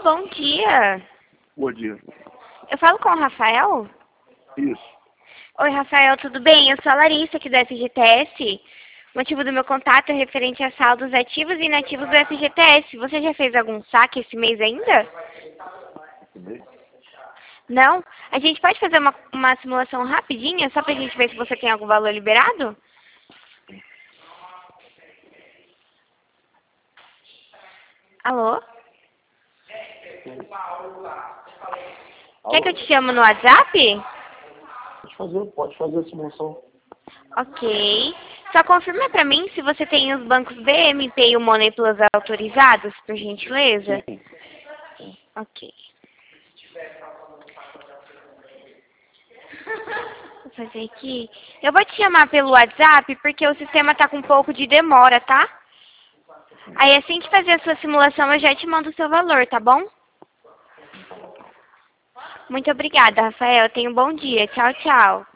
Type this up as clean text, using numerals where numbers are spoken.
bom dia. Bom dia. Eu falo com o Rafael? Isso. Oi, Rafael, tudo bem? Eu sou a Larissa aqui do FGTS. O motivo do meu contato é referente a saldos ativos e inativos do FGTS. Você já fez algum saque esse mês ainda? Não? A gente pode fazer uma simulação rapidinha, só pra gente ver se você tem algum valor liberado? Alô? Quer que eu te chame no WhatsApp? Pode fazer a simulação. Ok. Só confirma pra mim se você tem os bancos BMP e o Money Plus autorizados, por gentileza. Sim. Ok. Vou fazer aqui. Eu vou te chamar pelo WhatsApp porque o sistema tá com um pouco de demora, tá? Aí assim que fazer a sua simulação eu já te mando o seu valor, tá bom? Muito obrigada, Rafael. Tenha um bom dia. Tchau, tchau.